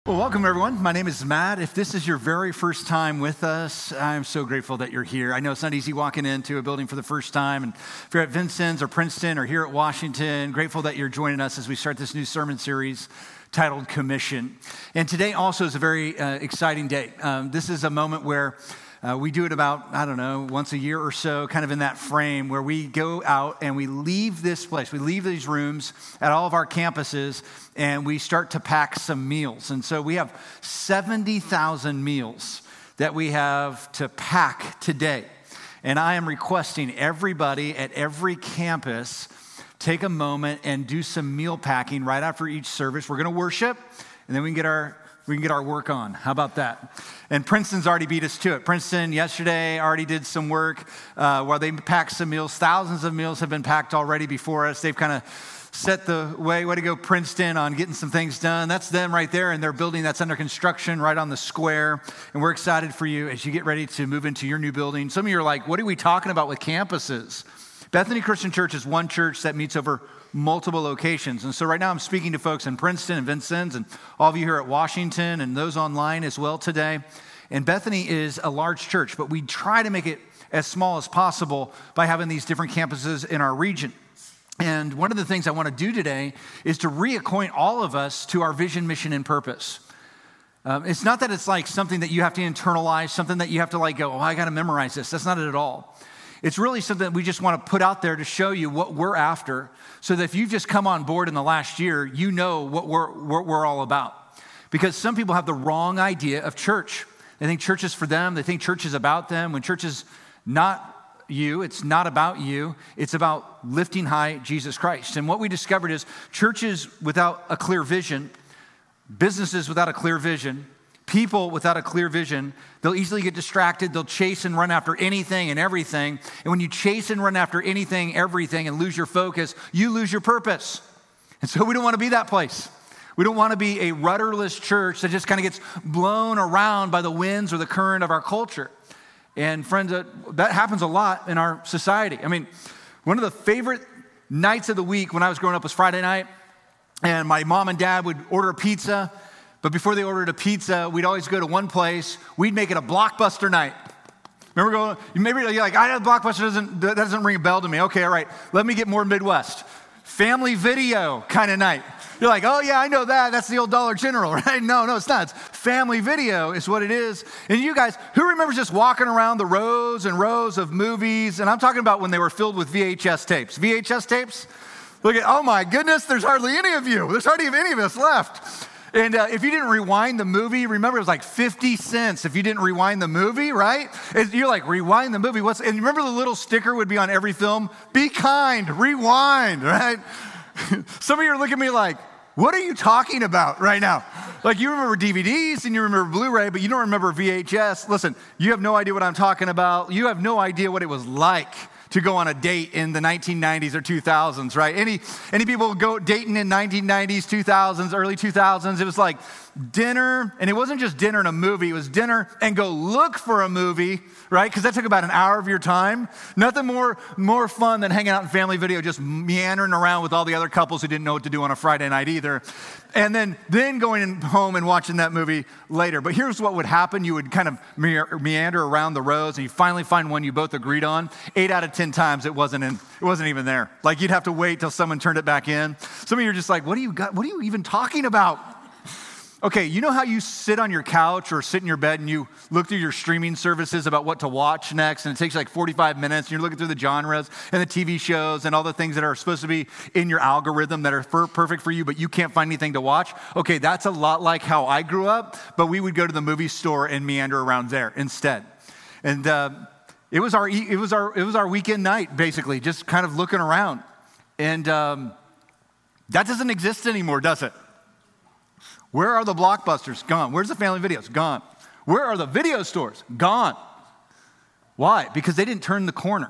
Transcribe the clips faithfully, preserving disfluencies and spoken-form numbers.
Well, welcome everyone. My name is Matt. If this is your very first time with us, I'm so grateful that you're here. I know it's not easy walking into a building for the first time. And if you're at Vincennes or Princeton or here at Washington, grateful that you're joining us as we start this new sermon series titled Commission. And today also is a very uh, exciting day. Um, this is a moment where Uh, we do it about, I don't know, once a year or so, kind of in that frame where we go out and we leave this place. We leave these rooms at all of our campuses and we start to pack some meals. And so we have seventy thousand meals that we have to pack today. And I am requesting everybody at every campus take a moment and do some meal packing right after each service. We're going to worship and then we can get our We can get our work on. How about that? And Princeton's already beat us to it. Princeton yesterday already did some work uh, while they packed some meals. Thousands of meals have been packed already before us. They've kind of set the way. Way to go, Princeton, on getting some things done. That's them right there in their building that's under construction right on the square. And we're excited for you as you get ready to move into your new building. Some of you are like, what are we talking about with campuses? Bethany Christian Church is one church that meets over multiple locations. And so right now I'm speaking to folks in Princeton and Vincennes and all of you here at Washington and those online as well today. And Bethany is a large church, but we try to make it as small as possible by having these different campuses in our region. And one of the things I want to do today is to reacquaint all of us to our vision, mission, and purpose. Um, it's not that it's like something that you have to internalize, something that you have to like go, oh, I got to memorize this. That's not it at all. It's really something that we just want to put out there to show you what we're after so that if you've just come on board in the last year, you know what we're, what we're all about. Because some people have the wrong idea of church. They think church is for them. They think church is about them. When church is not you, it's not about you. It's about lifting high Jesus Christ. And what we discovered is churches without a clear vision, businesses without a clear vision, people without a clear vision, they'll easily get distracted. They'll chase and run after anything and everything. And when you chase and run after anything, everything, and lose your focus, you lose your purpose. And so we don't want to be that place. We don't want to be a rudderless church that just kind of gets blown around by the winds or the current of our culture. And friends, that happens a lot in our society. I mean, one of the favorite nights of the week when I was growing up was Friday night. And my mom and dad would order a pizza. But before they ordered a pizza, we'd always go to one place. We'd make it a Blockbuster night. Remember going, maybe you're like, I know Blockbuster doesn't, that doesn't ring a bell to me. Okay, all right, let me get more Midwest. Family Video kind of night. You're like, oh yeah, I know that. That's the old Dollar General, right? No, no, it's not. It's Family Video is what it is. And you guys, who remembers just walking around the rows and rows of movies? And I'm talking about when they were filled with V H S tapes. V H S tapes? Look at, oh my goodness, there's hardly any of you. There's hardly any of us left. And uh, if you didn't rewind the movie, remember it was like fifty cents if you didn't rewind the movie, right? And you're like, rewind the movie. What's, and remember the little sticker would be on every film? Be kind, rewind, right? Some of you are looking at me like, what are you talking about right now? Like you remember D V Ds and you remember Blu-ray, but you don't remember V H S. Listen, you have no idea what I'm talking about. You have no idea what it was like to go on a date in the nineteen nineties or two thousands, right? Any any people go dating in nineteen nineties, two thousands, early two thousands, it was like dinner, and it wasn't just dinner and a movie, it was dinner and go look for a movie, right? Because that took about an hour of your time. Nothing more, more fun than hanging out in Family Video, just meandering around with all the other couples who didn't know what to do on a Friday night either. And then, then going home and watching that movie later. But here's what would happen. You would kind of meander around the rows and you finally find one you both agreed on. Eight out of ten times it wasn't in, it wasn't even there. Like you'd have to wait till someone turned it back in. Some of you are just like, what do you got? What are you even talking about? Okay, you know how you sit on your couch or sit in your bed and you look through your streaming services about what to watch next, and it takes like forty-five minutes, and you're looking through the genres and the T V shows and all the things that are supposed to be in your algorithm that are for, perfect for you, but you can't find anything to watch? Okay, that's a lot like how I grew up, but we would go to the movie store and meander around there instead. And uh, it was our it was our it was our weekend night, basically, just kind of looking around. And um, that doesn't exist anymore, does it? Where are the Blockbusters? Gone. Where's the Family Videos? Gone. Where are the video stores? Gone. Why? Because they didn't turn the corner.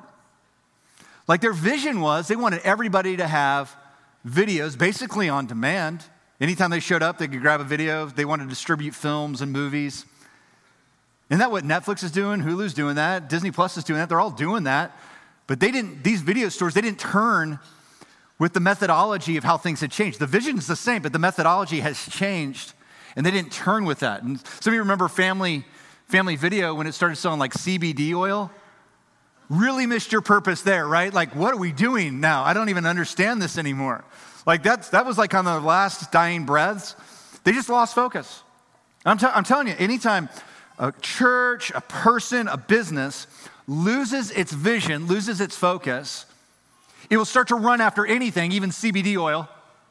Like their vision was they wanted everybody to have videos basically on demand. Anytime they showed up, they could grab a video. They wanted to distribute films and movies. Isn't that what Netflix is doing? Hulu's doing that. Disney Plus is doing that. They're all doing that. But they didn't, these video stores, they didn't turn with the methodology of how things had changed. The vision is the same, but the methodology has changed. And they didn't turn with that. And some of you remember Family, Family Video when it started selling like C B D oil? Really missed your purpose there, right? Like, what are we doing now? I don't even understand this anymore. Like, that's, that was like on the last dying breaths. They just lost focus. I'm, t- I'm telling you, anytime a church, a person, a business loses its vision, loses its focus, it will start to run after anything, even C B D oil.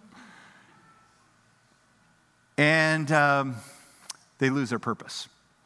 And um, they lose their purpose.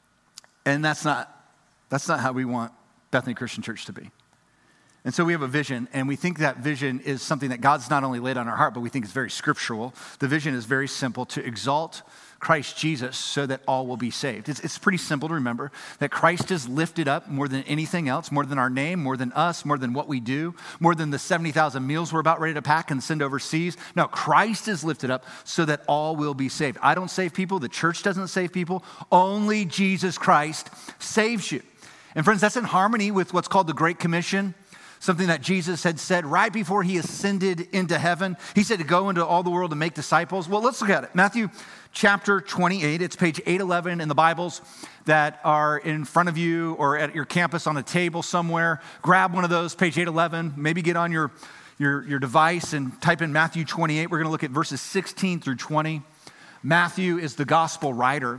And that's not, that's not how we want Bethany Christian Church to be. And so we have a vision, and we think that vision is something that God's not only laid on our heart, but we think it's very scriptural. The vision is very simple: to exalt Christ Jesus so that all will be saved. It's, it's pretty simple to remember that Christ is lifted up more than anything else, more than our name, more than us, more than what we do, more than the seventy thousand meals we're about ready to pack and send overseas. No, Christ is lifted up so that all will be saved. I don't save people. The church doesn't save people. Only Jesus Christ saves you. And friends, that's in harmony with what's called the Great Commission, something that Jesus had said right before he ascended into heaven. He said to go into all the world and make disciples. Well, let's look at it. Matthew chapter twenty-eight, it's page eight eleven in the Bibles that are in front of you or at your campus on a table somewhere. Grab one of those, page eight eleven. Maybe get on your, your, your device and type in Matthew twenty-eight. We're going to look at verses sixteen through twenty. Matthew is the gospel writer.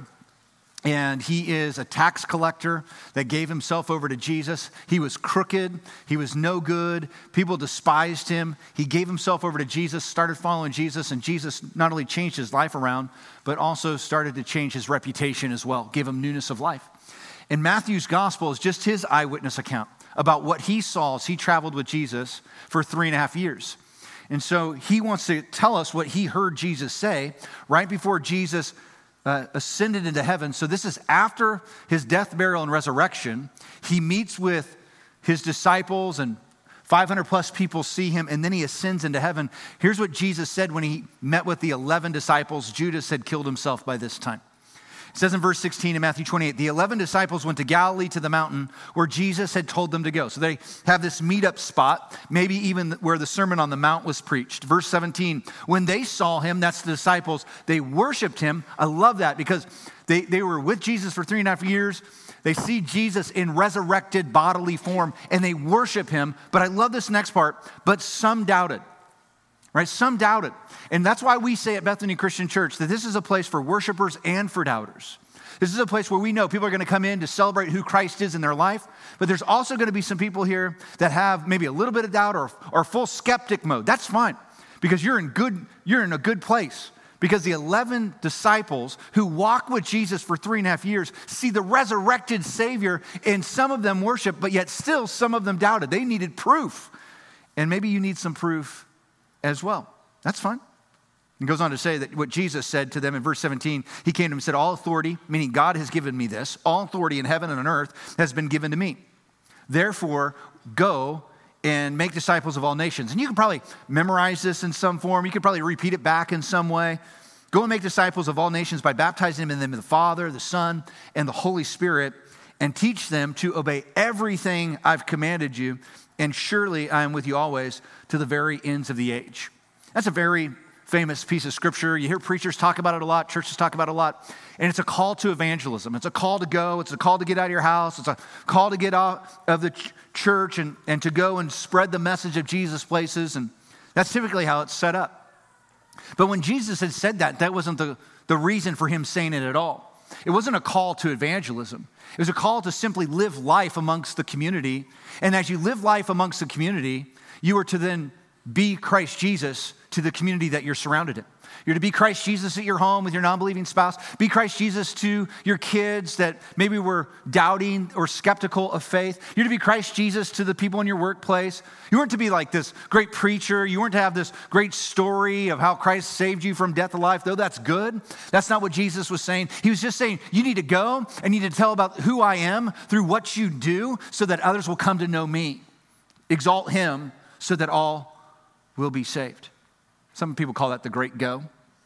And he is a tax collector that gave himself over to Jesus. He was crooked. He was no good. People despised him. He gave himself over to Jesus, started following Jesus, and Jesus not only changed his life around, but also started to change his reputation as well, gave him newness of life. And Matthew's gospel is just his eyewitness account about what he saw as he traveled with Jesus for three and a half years. And so he wants to tell us what he heard Jesus say right before Jesus Uh, ascended into heaven. So this is after his death, burial, and resurrection. He meets with his disciples, and five hundred plus people see him, and then he ascends into heaven. Here's what Jesus said when he met with the eleven disciples. Judas had killed himself by this time. It says in verse sixteen in Matthew twenty-eight, the eleven disciples went to Galilee to the mountain where Jesus had told them to go. So they have this meetup spot, maybe even where the Sermon on the Mount was preached. Verse seventeen, when they saw him, that's the disciples, they worshiped him. I love that because they, they were with Jesus for three and a half years. They see Jesus in resurrected bodily form and they worship him. But I love this next part, but some doubted. Right? Some doubted. And that's why we say at Bethany Christian Church that this is a place for worshipers and for doubters. This is a place where we know people are going to come in to celebrate who Christ is in their life, but there's also going to be some people here that have maybe a little bit of doubt or, or full skeptic mode. That's fine, because you're in good, you're in a good place. Because the eleven disciples who walk with Jesus for three and a half years see the resurrected Savior, and some of them worship, but yet still some of them doubted. They needed proof. And maybe you need some proof as well. That's fine. He goes on to say that what Jesus said to them in verse seventeen, he came to them and said, all authority, meaning God has given me this, all authority in heaven and on earth has been given to me. Therefore, go and make disciples of all nations. And you can probably memorize this in some form. You could probably repeat it back in some way. Go and make disciples of all nations by baptizing them in the name of the Father, the Son, and the Holy Spirit, and teach them to obey everything I've commanded you. And surely I am with you always to the very ends of the age. That's a very famous piece of scripture. You hear preachers talk about it a lot, churches talk about it a lot. And it's a call to evangelism. It's a call to go. It's a call to get out of your house. It's a call to get out of the ch- church and, and to go and spread the message of Jesus places. And that's typically how it's set up. But when Jesus had said that, that wasn't the, the reason for him saying it at all. It wasn't a call to evangelism. It was a call to simply live life amongst the community. And as you live life amongst the community, you are to then be Christ Jesus to the community that you're surrounded in. You're to be Christ Jesus at your home with your non-believing spouse. Be Christ Jesus to your kids that maybe were doubting or skeptical of faith. You're to be Christ Jesus to the people in your workplace. You weren't to be like this great preacher. You weren't to have this great story of how Christ saved you from death to life, though that's good. That's not what Jesus was saying. He was just saying, you need to go and you need to tell about who I am through what you do so that others will come to know me. Exalt him so that all will be saved. Some people call that the Great Go.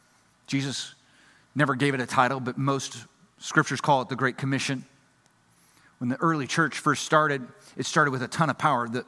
Jesus never gave it a title, but most scriptures call it the Great Commission. When the early church first started, it started with a ton of power. The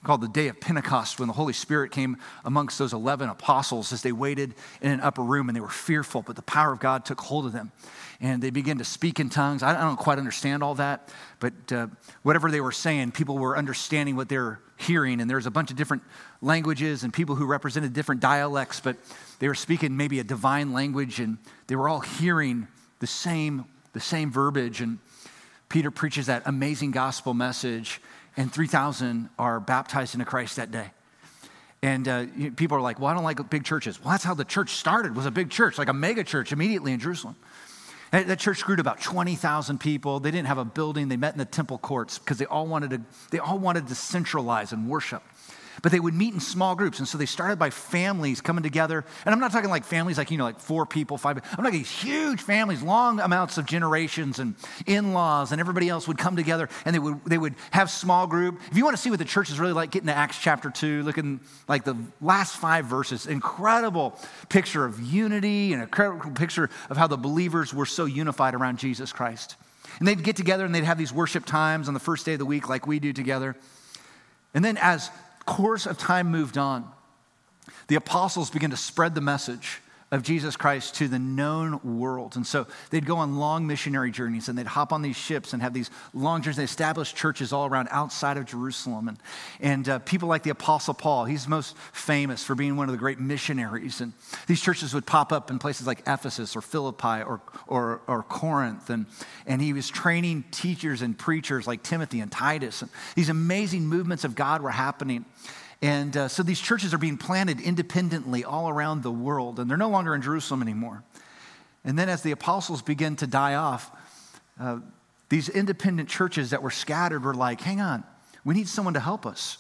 called the Day of Pentecost, when the Holy Spirit came amongst those eleven apostles as they waited in an upper room, and they were fearful, but the power of God took hold of them. And they began to speak in tongues. I don't quite understand all that, but uh, whatever they were saying, people were understanding what they were hearing. And there was a bunch of different languages and people who represented different dialects, but they were speaking maybe a divine language, and they were all hearing the same, the same verbiage. And Peter preaches that amazing gospel message, and three thousand are baptized into Christ that day. And uh, people are like, well, I don't like big churches. Well, that's how the church started, was a big church, like a mega church immediately in Jerusalem. And that church grew to about twenty thousand people. They didn't have a building. They met in the temple courts because they all wanted to, they all wanted to centralize and worship. But they would meet in small groups. And so they started by families coming together. And I'm not talking like families like, you know, like four people, five. I'm talking these huge families, long amounts of generations and in-laws and everybody else would come together, and they would they would have small group. If you want to see what the church is really like, get into Acts chapter two, look in like the last five verses. Incredible picture of unity and a incredible picture of how the believers were so unified around Jesus Christ. And they'd get together and they'd have these worship times on the first day of the week like we do together. And then as course of time moved on, the apostles began to spread the message of Jesus Christ to the known world. And so they'd go on long missionary journeys, and they'd hop on these ships and have these long journeys. They established churches all around outside of Jerusalem. And, and uh, people like the Apostle Paul, he's most famous for being one of the great missionaries. And these churches would pop up in places like Ephesus or Philippi or, or, or Corinth. And, and he was training teachers and preachers like Timothy and Titus. And these amazing movements of God were happening. And uh, so these churches are being planted independently all around the world, and they're no longer in Jerusalem anymore. And then as the apostles begin to die off, uh, these independent churches that were scattered were like, hang on, we need someone to help us.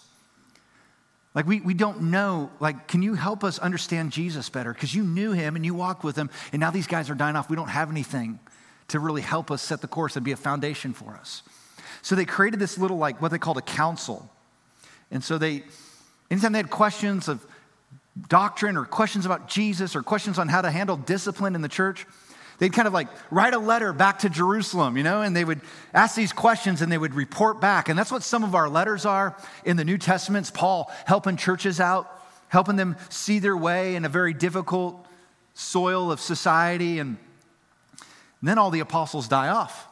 Like we, we don't know, like, can you help us understand Jesus better? Because you knew him and you walked with him, and now these guys are dying off. We don't have anything to really help us set the course and be a foundation for us. So they created this little, like, what they called a council. And so they... Anytime they had questions of doctrine or questions about Jesus or questions on how to handle discipline in the church, they'd kind of like write a letter back to Jerusalem, you know, and they would ask these questions and they would report back. And that's what some of our letters are in the New Testament. It's Paul helping churches out, helping them see their way in a very difficult soil of society. And then all the apostles die off.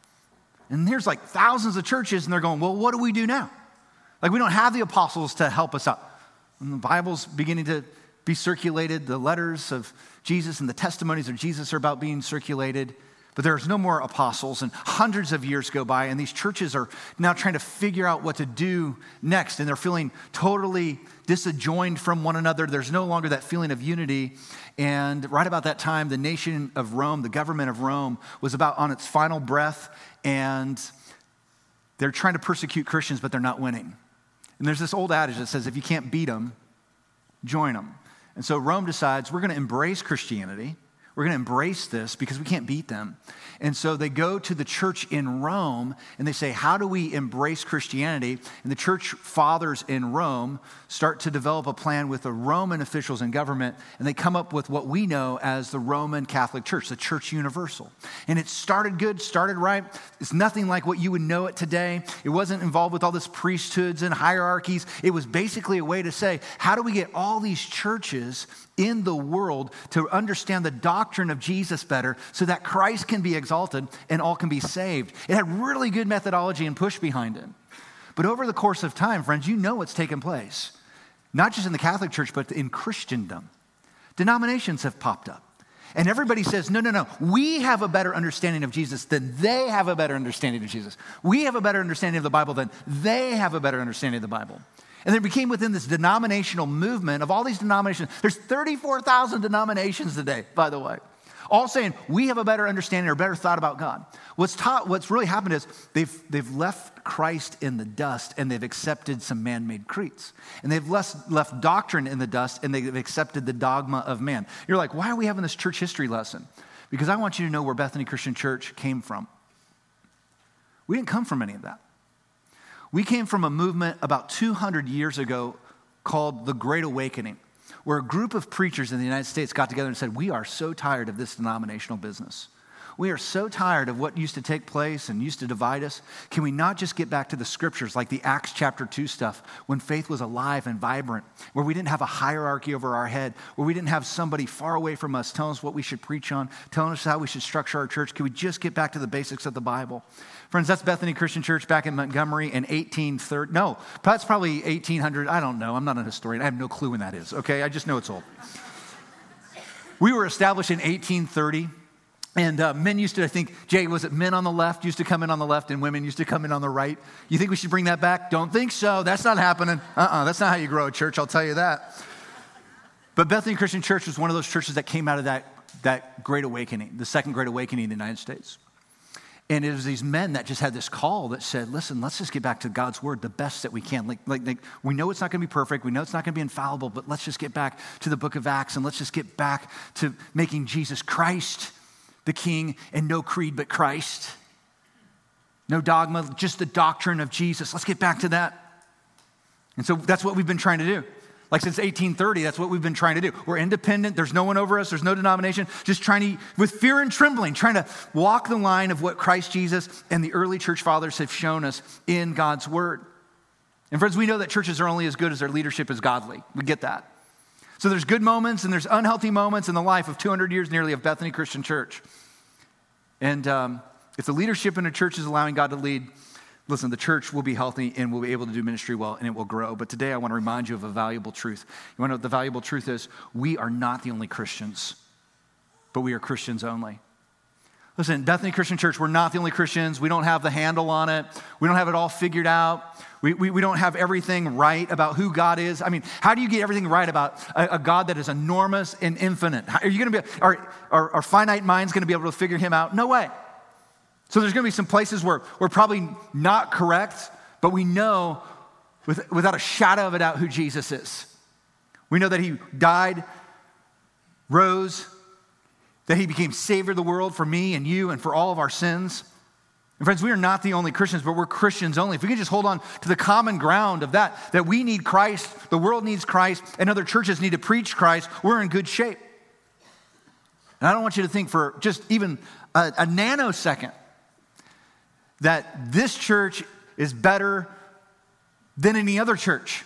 And there's like thousands of churches, and they're going, well, what do we do now? Like, we don't have the apostles to help us out. And the Bible's beginning to be circulated. The letters of Jesus and the testimonies of Jesus are about being circulated. But there's no more apostles, and hundreds of years go by, and these churches are now trying to figure out what to do next. And they're feeling totally disjoined from one another. There's no longer that feeling of unity. And right about that time, the nation of Rome, the government of Rome, was about on its final breath. And they're trying to persecute Christians, but they're not winning. And there's this old adage that says, if you can't beat them, join them. And so Rome decides, we're going to embrace Christianity. We're going to embrace this because we can't beat them. And so they go to the church in Rome and they say, how do we embrace Christianity? And the church fathers in Rome start to develop a plan with the Roman officials and government, and they come up with what we know as the Roman Catholic Church, the Church Universal. And it started good, started right. It's nothing like what you would know it today. It wasn't involved with all this priesthoods and hierarchies. It was basically a way to say, how do we get all these churches in the world to understand the doctrine of Jesus better so that Christ can be exalted and all can be saved? It had really good methodology and push behind it. But over the course of time, friends, you know what's taken place. Not just in the Catholic Church, but in Christendom. Denominations have popped up. And everybody says, no, no, no, we have a better understanding of Jesus than they have a better understanding of Jesus. We have a better understanding of the Bible than they have a better understanding of the Bible. And it became within this denominational movement of all these denominations. There's thirty-four thousand denominations today, by the way, all saying we have a better understanding or better thought about God. What's taught, what's really happened is they've, they've left Christ in the dust and they've accepted some man-made creeds. And they've left, left doctrine in the dust and they've accepted the dogma of man. You're like, why are we having this church history lesson? Because I want you to know where Bethany Christian Church came from. We didn't come from any of that. We came from a movement about two hundred years ago called the Great Awakening, where a group of preachers in the United States got together and said, we are so tired of this denominational business. We are so tired of what used to take place and used to divide us. Can we not just get back to the scriptures, like the Acts chapter two stuff, when faith was alive and vibrant, where we didn't have a hierarchy over our head, where we didn't have somebody far away from us telling us what we should preach on, telling us how we should structure our church? Can we just get back to the basics of the Bible? Friends, that's Bethany Christian Church back in Montgomery in eighteen thirty. No, that's probably eighteen hundred. I don't know. I'm not a historian. I have no clue when that is, okay? I just know it's old. We were established in eighteen thirty, and uh, men used to, I think, Jay, was it men on the left used to come in on the left and women used to come in on the right? You think we should bring that back? Don't think so. That's not happening. Uh-uh, that's not how you grow a church, I'll tell you that. But Bethany Christian Church was one of those churches that came out of that, that Great Awakening, the second Great Awakening in the United States. And it was these men that just had this call that said, listen, let's just get back to God's word the best that we can. Like, like, like we know it's not going to be perfect. We know it's not going to be infallible, but let's just get back to the book of Acts and let's just get back to making Jesus Christ the King and no creed but Christ. No dogma, just the doctrine of Jesus. Let's get back to that. And so that's what we've been trying to do. Like since eighteen thirty, that's what we've been trying to do. We're independent. There's no one over us. There's no denomination. Just trying to, with fear and trembling, trying to walk the line of what Christ Jesus and the early church fathers have shown us in God's word. And friends, we know that churches are only as good as their leadership is godly. We get that. So there's good moments and there's unhealthy moments in the life of two hundred years nearly of Bethany Christian Church. And um, if the leadership in a church is allowing God to lead, listen, the church will be healthy and will be able to do ministry well and it will grow. But today I want to remind you of a valuable truth. You want to know what the valuable truth is? We are not the only Christians, but we are Christians only. Listen, Bethany Christian Church, we're not the only Christians. We don't have the handle on it. We don't have it all figured out. We, we, we don't have everything right about who God is. I mean, how do you get everything right about a, a God that is enormous and infinite? How, are you going to be, are, are, are finite minds going to be able to figure him out? No way. So there's going to be some places where we're probably not correct, but we know with, without a shadow of a doubt who Jesus is. We know that he died, rose, that he became Savior of the world for me and you and for all of our sins. And friends, we are not the only Christians, but we're Christians only. If we can just hold on to the common ground of that, that we need Christ, the world needs Christ, and other churches need to preach Christ, we're in good shape. And I don't want you to think for just even a, a nanosecond that this church is better than any other church,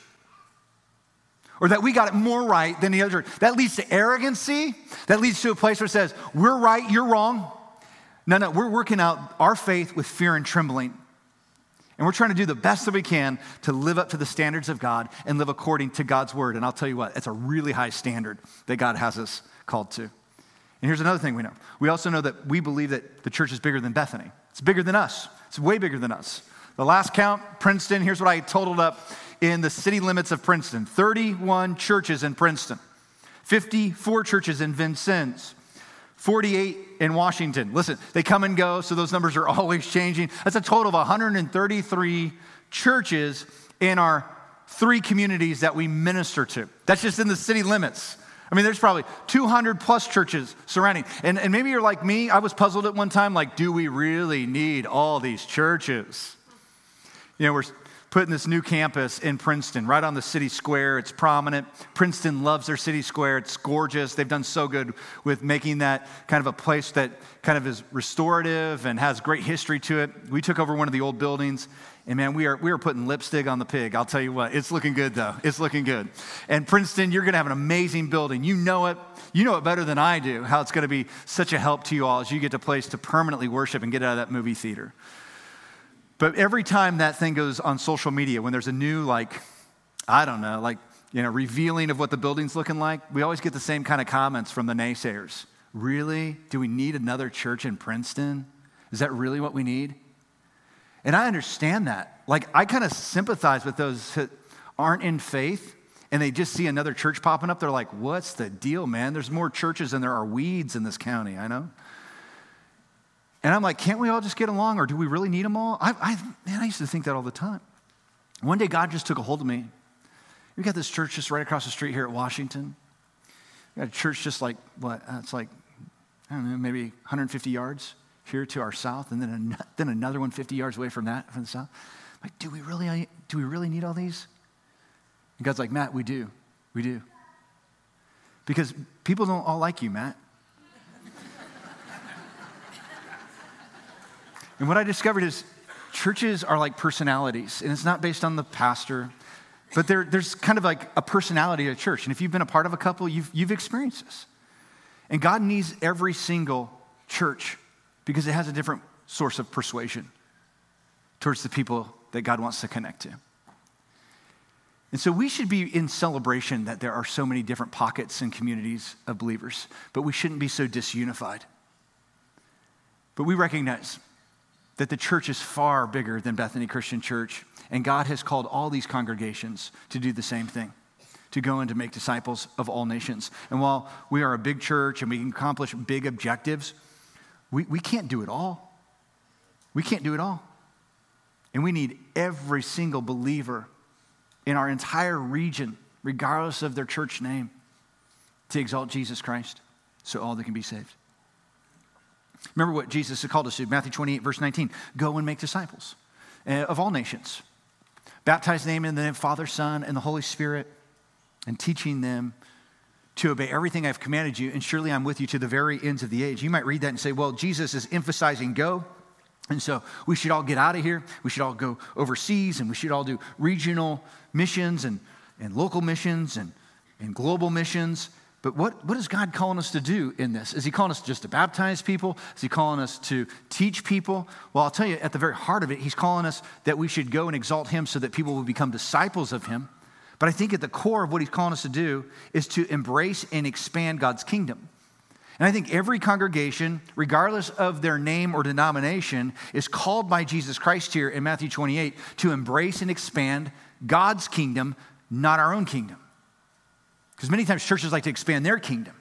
or that we got it more right than the other church. That leads to arrogancy. That leads to a place where it says, we're right, you're wrong. No, no, we're working out our faith with fear and trembling. And we're trying to do the best that we can to live up to the standards of God and live according to God's word. And I'll tell you what, it's a really high standard that God has us called to. And here's another thing we know. We also know that we believe that the church is bigger than Bethany. It's bigger than us. It's way bigger than us. The last count, Princeton, here's what I totaled up in the city limits of Princeton. thirty-one churches in Princeton. fifty-four churches in Vincennes. forty-eight in Washington. Listen, they come and go, so those numbers are always changing. That's a total of one hundred thirty-three churches in our three communities that we minister to. That's just in the city limits. I mean, there's probably two hundred plus churches surrounding. And, and maybe you're like me. I was puzzled at one time, like, do we really need all these churches? You know, we're putting this new campus in Princeton, right on the city square. It's prominent. Princeton loves their city square. It's gorgeous. They've done so good with making that kind of a place that kind of is restorative and has great history to it. We took over one of the old buildings, and man, we are we are putting lipstick on the pig. I'll tell you what, it's looking good though. It's looking good. And Princeton, you're going to have an amazing building. You know it. You know it better than I do, how it's going to be such a help to you all as you get a place to permanently worship and get out of that movie theater. But every time that thing goes on social media, when there's a new, like, I don't know, like, you know, revealing of what the building's looking like, we always get the same kind of comments from the naysayers. Really? Do we need another church in Princeton? Is that really what we need? And I understand that. Like, I kind of sympathize with those that aren't in faith and they just see another church popping up. They're like, what's the deal, man? There's more churches than there are weeds in this county, I know. And I'm like, can't we all just get along, or do we really need them all? I, I, man, I used to think that all the time. One day, God just took a hold of me. We got this church just right across the street here at Washington. We got a church just like, what, uh, it's like, I don't know, maybe one hundred fifty yards here to our south, and then an, then another one fifty yards away from that, from the south. I'm like, do we really, do we really need all these? And God's like, Matt, we do. We do. Because people don't all like you, Matt. And what I discovered is churches are like personalities, and it's not based on the pastor, but there, there's kind of like a personality of a church. And if you've been a part of a couple, you've, you've experienced this. And God needs every single church because it has a different source of persuasion towards the people that God wants to connect to. And so we should be in celebration that there are so many different pockets and communities of believers, but we shouldn't be so disunified. But we recognize that the church is far bigger than Bethany Christian Church, and God has called all these congregations to do the same thing, to go and to make disciples of all nations. And while we are a big church and we can accomplish big objectives, we, we can't do it all. We can't do it all. And we need every single believer in our entire region, regardless of their church name, to exalt Jesus Christ so all that can be saved. Remember what Jesus had called us to, Matthew twenty-eight, verse nineteen. Go and make disciples of all nations. Baptize them in the name of the Father, Son, and the Holy Spirit, and teaching them to obey everything I've commanded you, and surely I'm with you to the very ends of the age. You might read that and say, well, Jesus is emphasizing go, and so we should all get out of here. We should all go overseas, and we should all do regional missions and, and local missions and, and global missions. But what, what is God calling us to do in this? Is he calling us just to baptize people? Is he calling us to teach people? Well, I'll tell you, at the very heart of it, he's calling us that we should go and exalt him so that people will become disciples of him. But I think at the core of what he's calling us to do is to embrace and expand God's kingdom. And I think every congregation, regardless of their name or denomination, is called by Jesus Christ here in Matthew twenty-eight to embrace and expand God's kingdom, not our own kingdom. Because many times churches like to expand their kingdom.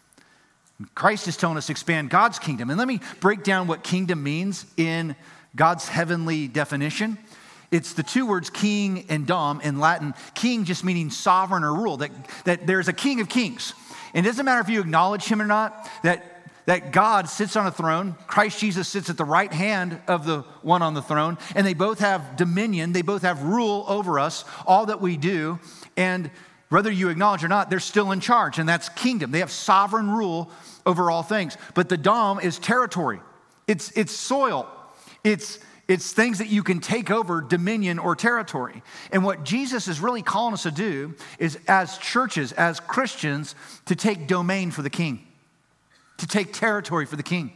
Christ is telling us to expand God's kingdom. And let me break down what kingdom means in God's heavenly definition. It's the two words king and dom in Latin. King just meaning sovereign or rule, that, that there's a king of kings. And it doesn't matter if you acknowledge him or not, that that God sits on a throne. Christ Jesus sits at the right hand of the one on the throne, and they both have dominion. They both have rule over us, all that we do. And whether you acknowledge or not, they're still in charge, and that's kingdom. They have sovereign rule over all things. But the dom is territory. It's, it's soil. It's, it's things that you can take over, dominion or territory. And what Jesus is really calling us to do is, as churches, as Christians, to take domain for the king. To take territory for the king.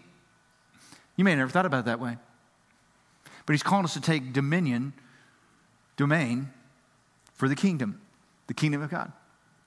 You may have never thought about it that way. But he's calling us to take dominion, domain, for the kingdom, the kingdom of God.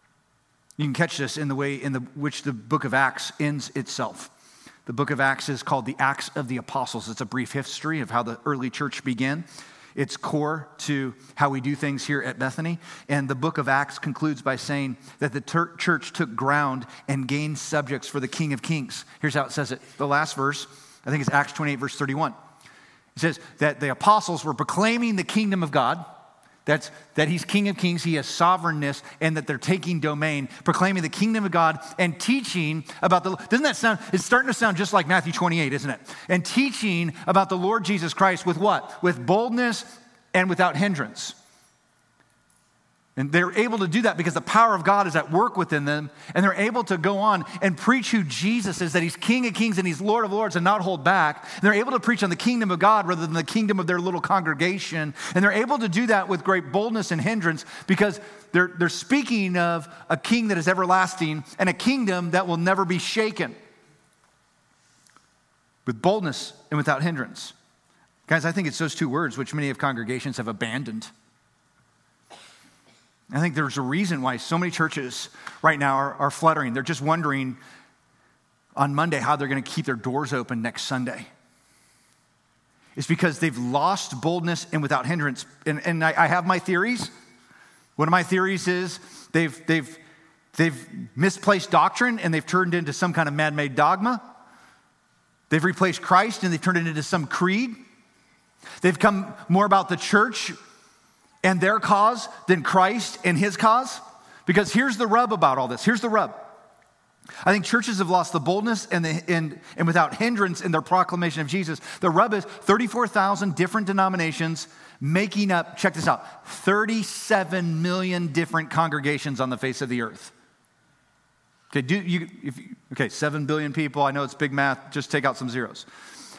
You can catch this in the way in the which the book of Acts ends itself. The book of Acts is called the Acts of the Apostles. It's a brief history of how the early church began. It's core to how we do things here at Bethany. And the book of Acts concludes by saying that the ter- church took ground and gained subjects for the King of Kings. Here's how it says it. The last verse, I think it's Acts twenty-eight, verse thirty-one. It says that the apostles were proclaiming the kingdom of God. That's, that he's King of Kings, he has sovereignness, and that they're taking domain, proclaiming the kingdom of God and teaching about the, doesn't that sound, it's starting to sound just like Matthew twenty-eight, isn't it? And teaching about the Lord Jesus Christ with what? With boldness and without hindrance. And they're able to do that because the power of God is at work within them, and they're able to go on and preach who Jesus is, that he's King of Kings and he's Lord of Lords, and not hold back. And they're able to preach on the kingdom of God rather than the kingdom of their little congregation. And they're able to do that with great boldness and hindrance because they're, they're speaking of a king that is everlasting and a kingdom that will never be shaken. With boldness and without hindrance. Guys, I think it's those two words which many of congregations have abandoned. I think there's a reason why so many churches right now are, are fluttering. They're just wondering on Monday how they're going to keep their doors open next Sunday. It's because they've lost boldness and without hindrance. And, and I, I have my theories. One of my theories is they've, they've, they've misplaced doctrine and they've turned into some kind of man-made dogma. They've replaced Christ and they've turned it into some creed. They've come more about the church and their cause than Christ and his cause? Because here's the rub about all this. Here's the rub. I think churches have lost the boldness and, the, and, and without hindrance in their proclamation of Jesus. The rub is thirty-four thousand different denominations making up, check this out, thirty-seven million different congregations on the face of the earth. Okay, do you, if you, okay, seven billion people. I know it's big math. Just take out some zeros.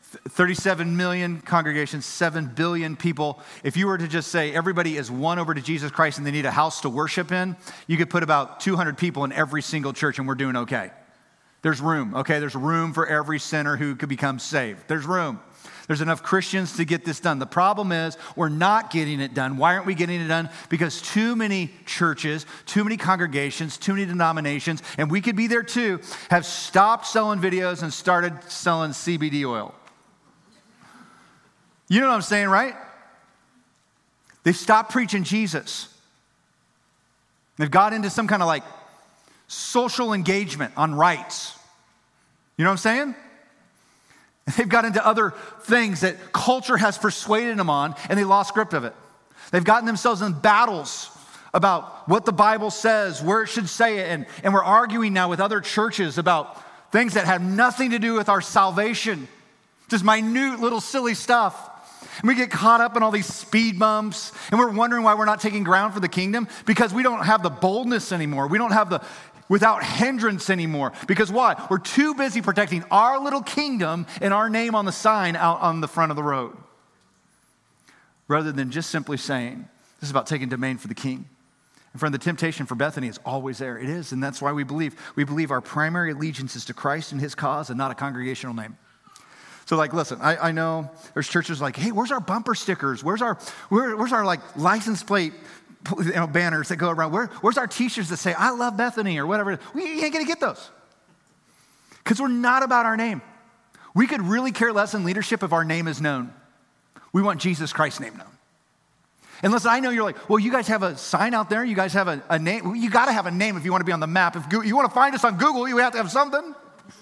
thirty-seven million congregations, seven billion people. If you were to just say everybody is won over to Jesus Christ and they need a house to worship in, you could put about two hundred people in every single church and we're doing okay. There's room, okay? There's room for every sinner who could become saved. There's room. There's enough Christians to get this done. The problem is we're not getting it done. Why aren't we getting it done? Because too many churches, too many congregations, too many denominations, and we could be there too, have stopped selling videos and started selling C B D oil. You know what I'm saying, right? They've stopped preaching Jesus. They've got into some kind of like social engagement on rights. You know what I'm saying? They've got into other things that culture has persuaded them on, and they lost grip of it. They've gotten themselves in battles about what the Bible says, where it should say it, and, and we're arguing now with other churches about things that have nothing to do with our salvation, just minute little silly stuff. And we get caught up in all these speed bumps, and we're wondering why we're not taking ground for the kingdom, because we don't have the boldness anymore. We don't have the without hindrance anymore. Because why? We're too busy protecting our little kingdom and our name on the sign out on the front of the road, rather than just simply saying, this is about taking domain for the king. And friend, the temptation for Bethany is always there. It is, and that's why we believe. We believe our primary allegiance is to Christ and his cause and not a congregational name. So like, listen, I, I know there's churches like, hey, where's our bumper stickers? Where's our, where, where's our like license plate, you know, banners that go around? Where, where's our t-shirts that say, I love Bethany or whatever? We ain't gonna get those. Because we're not about our name. We could really care less in leadership if our name is known. We want Jesus Christ's name known. And listen, I know you're like, well, you guys have a sign out there. You guys have a, a name. You gotta have a name if you wanna be on the map. If you wanna find us on Google, you have to have something.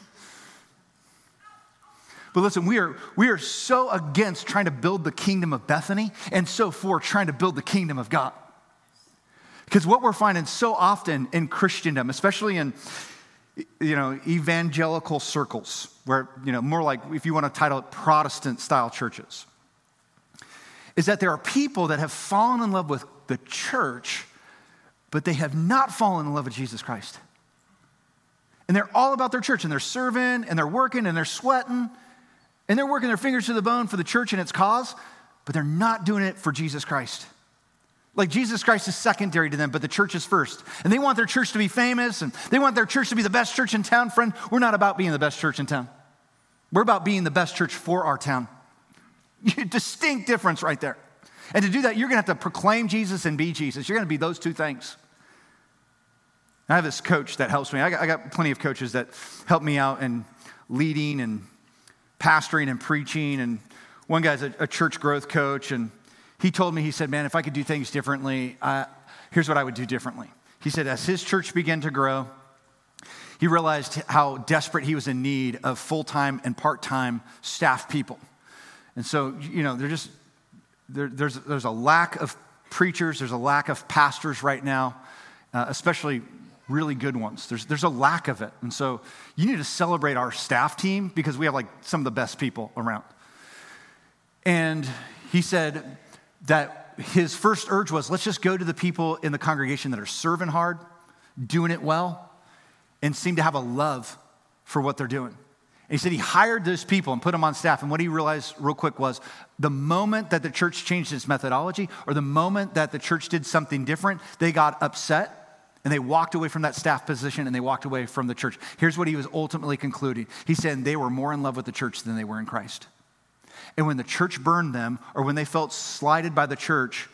But listen, we are, we are so against trying to build the kingdom of Bethany and so for trying to build the kingdom of God. Because what we're finding so often in Christendom, especially in, you know, evangelical circles, where, you know, more like, if you want to title it Protestant-style churches, is that there are people that have fallen in love with the church, but they have not fallen in love with Jesus Christ. And they're all about their church, and they're serving, and they're working, and they're sweating, and they're working their fingers to the bone for the church and its cause, but they're not doing it for Jesus Christ. Like Jesus Christ is secondary to them, but the church is first. And they want their church to be famous, and they want their church to be the best church in town. Friend, we're not about being the best church in town. We're about being the best church for our town. Distinct difference right there. And to do that, you're going to have to proclaim Jesus and be Jesus. You're going to be those two things. I have this coach that helps me. I got, I got plenty of coaches that help me out in leading and pastoring and preaching. And one guy's a, a church growth coach, and he told me, he said, man, if I could do things differently, uh, here's what I would do differently. He said, as his church began to grow, he realized how desperate he was in need of full-time and part-time staff people. And so, you know, they're just, there, there's, there's a lack of preachers, there's a lack of pastors right now, uh, especially really good ones. There's, there's a lack of it. And so you need to celebrate our staff team because we have like some of the best people around. And he said that his first urge was, let's just go to the people in the congregation that are serving hard, doing it well, and seem to have a love for what they're doing. And he said he hired those people and put them on staff. And what he realized real quick was the moment that the church changed its methodology or the moment that the church did something different, they got upset and they walked away from that staff position and they walked away from the church. Here's what he was ultimately concluding. He said they were more in love with the church than they were in Christ. And when the church burned them or when they felt slighted by the church,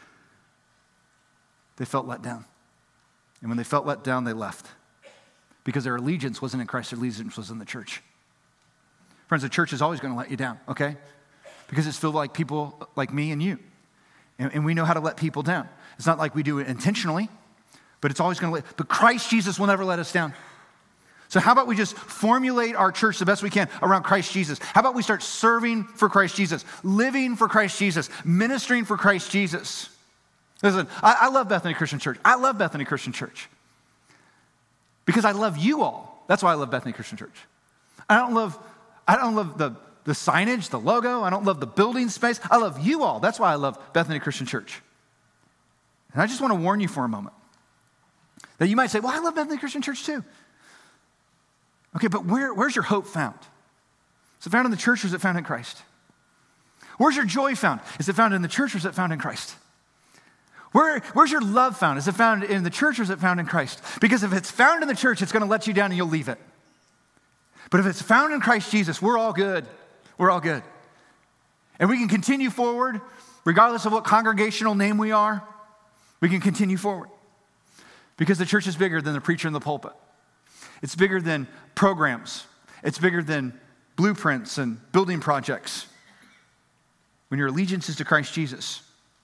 they felt let down. And when they felt let down, they left. Because their allegiance wasn't in Christ, their allegiance was in the church. Friends, the church is always going to let you down, okay? Because it's filled like people like me and you. And, and we know how to let people down. It's not like we do it intentionally, but it's always going to let, but Christ Jesus will never let us down. So how about we just formulate our church the best we can around Christ Jesus? How about we start serving for Christ Jesus, living for Christ Jesus, ministering for Christ Jesus? Listen, I, I love Bethany Christian Church. I love Bethany Christian Church because I love you all. That's why I love Bethany Christian Church. I don't love I don't love the, the signage, the logo. I don't love the building space. I love you all. That's why I love Bethany Christian Church. And I just want to warn you for a moment that you might say, well, I love Bethany Christian Church too. Okay, but where, where's your hope found? Is it found in the church or is it found in Christ? Where's your joy found? Is it found in the church or is it found in Christ? Where, where's your love found? Is it found in the church or is it found in Christ? Because if it's found in the church, it's going to let you down and you'll leave it. But if it's found in Christ Jesus, we're all good. We're all good. And we can continue forward, regardless of what congregational name we are. We can continue forward. Because the church is bigger than the preacher in the pulpit. It's bigger than programs. It's bigger than blueprints and building projects. When your allegiance is to Christ Jesus,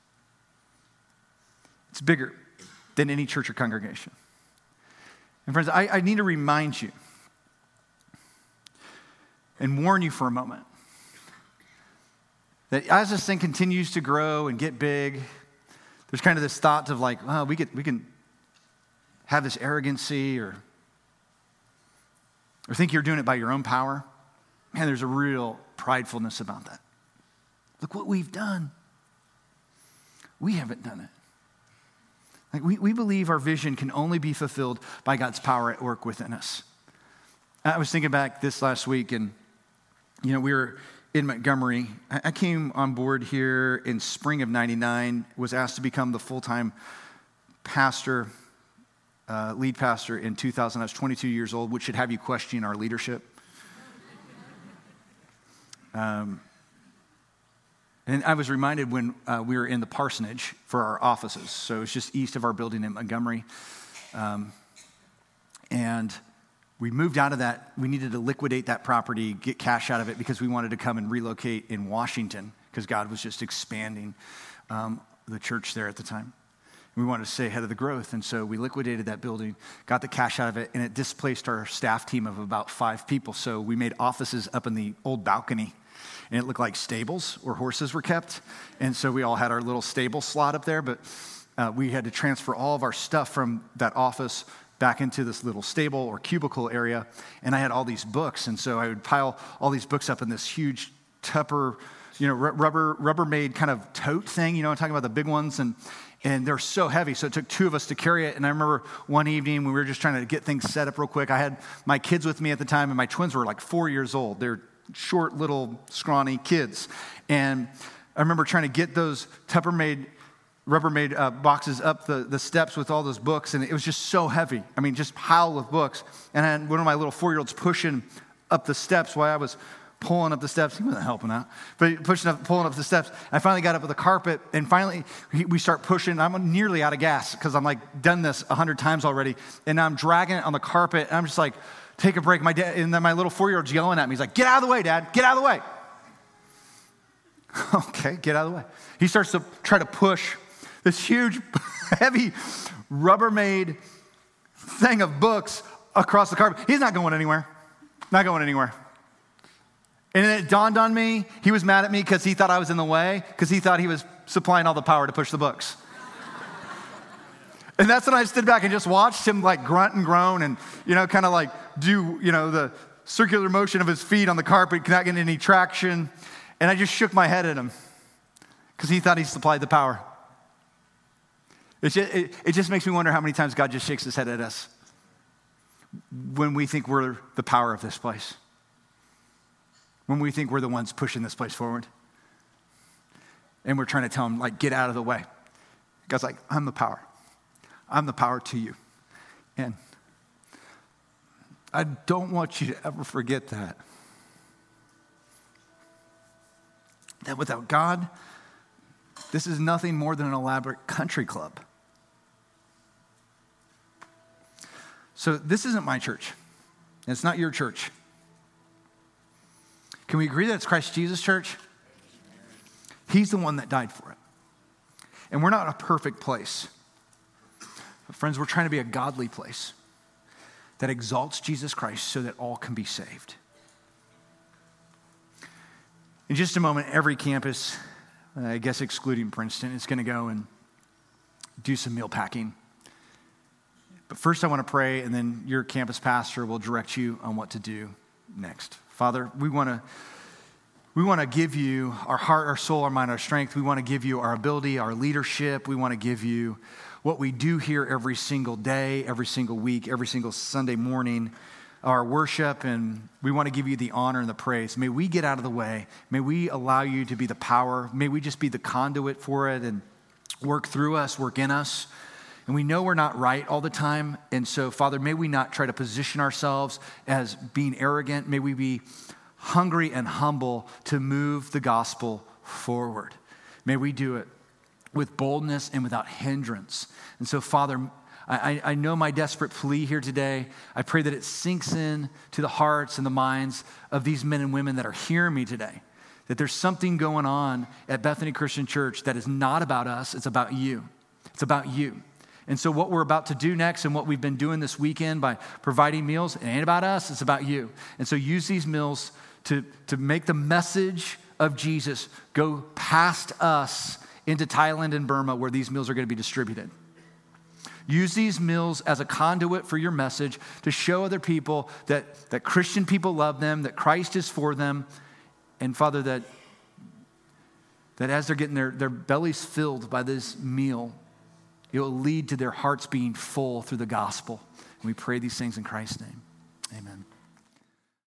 it's bigger than any church or congregation. And friends, I, I need to remind you and warn you for a moment that as this thing continues to grow and get big, there's kind of this thought of like, oh, we, get, we can have this arrogancy or, or think you're doing it by your own power. Man, there's a real pridefulness about that. Look what we've done. We haven't done it. Like we, we believe our vision can only be fulfilled by God's power at work within us. I was thinking back this last week, and you know, we were in Montgomery. I, I came on board here in spring of ninety-nine, was asked to become the full-time pastor, uh, lead pastor in two thousand. I was twenty-two years old, which should have you question our leadership. Um, And I was reminded when uh, we were in the parsonage for our offices. So it's just east of our building in Montgomery. Um, and we moved out of that. We needed to liquidate that property, get cash out of it because we wanted to come and relocate in Washington because God was just expanding um, the church there at the time. We wanted to stay ahead of the growth. And so we liquidated that building, got the cash out of it, and it displaced our staff team of about five people. So we made offices up in the old balcony. And it looked like stables where horses were kept. And so we all had our little stable slot up there, but uh, we had to transfer all of our stuff from that office back into this little stable or cubicle area. And I had all these books. And so I would pile all these books up in this huge Tupper, you know, rubber, Rubbermaid kind of tote thing. You know, I'm talking about the big ones. And And they're so heavy, so it took two of us to carry it. And I remember one evening when we were just trying to get things set up real quick. I had my kids with me at the time, and my twins were like four years old. They're short, little, scrawny kids. And I remember trying to get those Tuppermaid, Rubbermaid uh, boxes up the, the steps with all those books, and it was just so heavy. I mean, just piled with books. And I had one of my little four-year-olds pushing up the steps while I was pulling up the steps. He wasn't helping out, but pushing up, pulling up the steps. I finally got up with the carpet, and finally we start pushing. I'm nearly out of gas because I'm like done this a hundred times already, and now I'm dragging it on the carpet, and I'm just like, take a break. My dad, and then my little four-year-old's yelling at me. He's like, get out of the way, Dad. Get out of the way. Okay, get out of the way. He starts to try to push this huge, heavy, Rubbermaid thing of books across the carpet. He's not going anywhere. Not going anywhere. And then it dawned on me, he was mad at me because he thought I was in the way, because he thought he was supplying all the power to push the books. And that's when I stood back and just watched him like grunt and groan and, you know, kind of like do, you know, the circular motion of his feet on the carpet, not getting any traction. And I just shook my head at him because he thought he supplied the power. It just, it, it just makes me wonder how many times God just shakes his head at us when we think we're the power of this place. When we think we're the ones pushing this place forward. And we're trying to tell him, like, get out of the way. God's like, I'm the power. I'm the power to you. And I don't want you to ever forget that. That without God, this is nothing more than an elaborate country club. So this isn't my church. And it's not your church. Can we agree that it's Christ Jesus' church? He's the one that died for it. And we're not a perfect place. But friends, we're trying to be a godly place that exalts Jesus Christ so that all can be saved. In just a moment, every campus, I guess excluding Princeton, is going to go and do some meal packing. But first I want to pray, and then your campus pastor will direct you on what to do next. Father, we want to we want to give you our heart, our soul, our mind, our strength. We want to give you our ability, our leadership. We want to give you what we do here every single day, every single week, every single Sunday morning. our worship, and we want to give you the honor and the praise. May we get out of the way. May we allow you to be the power. May we just be the conduit for it and work through us, work in us. And we know we're not right all the time. And so, Father, may we not try to position ourselves as being arrogant. May we be hungry and humble to move the gospel forward. May we do it with boldness and without hindrance. And so, Father, I, I know my desperate plea here today. I pray that it sinks in to the hearts and the minds of these men and women that are hearing me today, that there's something going on at Bethany Christian Church that is not about us, it's about you. It's about you. And so what we're about to do next and what we've been doing this weekend by providing meals, it ain't about us, it's about you. And so use these meals to, to make the message of Jesus go past us into Thailand and Burma where these meals are going to be distributed. Use these meals as a conduit for your message to show other people that, that Christian people love them, that Christ is for them, and Father, that, that as they're getting their, their bellies filled by this meal, it will lead to their hearts being full through the gospel. And we pray these things in Christ's name. Amen.